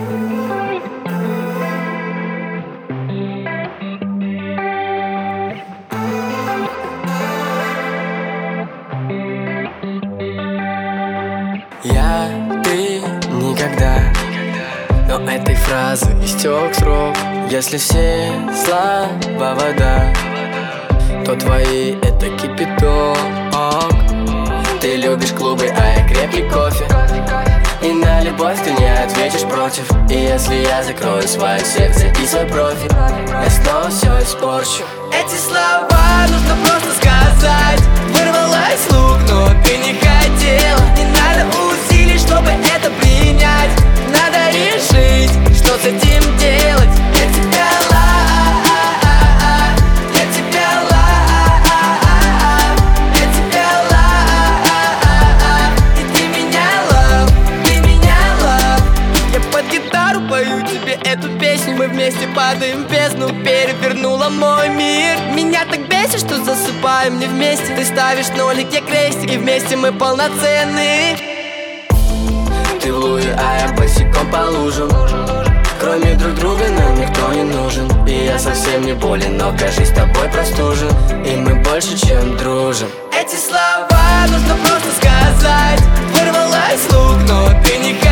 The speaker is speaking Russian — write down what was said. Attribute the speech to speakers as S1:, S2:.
S1: Я, ты, никогда. Но этой фразы истек срок. Если все слова вода, то твои это кипяток. Ты любишь клубы, а я крепкий кофе. И на любовь ты не ответишь против. И если я закрою свое сердце и свой профиль, я снова все испорчу. Эти слова нужно просто сказать. Вырвалась с рук, но ты не хотела. Не надо усилий, чтобы это принять. Надо решить, что с этим делать. Я тебя я тебя я тебя и ты меня love. Я под гитару пою тебе эту песню. Мы вместе падаем в бездну. Перевернула мой мир. Меня так бесит, что засыпаем не вместе. Ты ставишь нолик, я крестик, и вместе мы полноценны. Ты в луже, а я босиком по лужам. Кроме друг друга нам никто не нужен. И я совсем не болен, но кажись, с тобой простужен. И мы больше, чем дружим. Эти слова нужно просто сказать. Вырвалась с рук, но ты не хотела.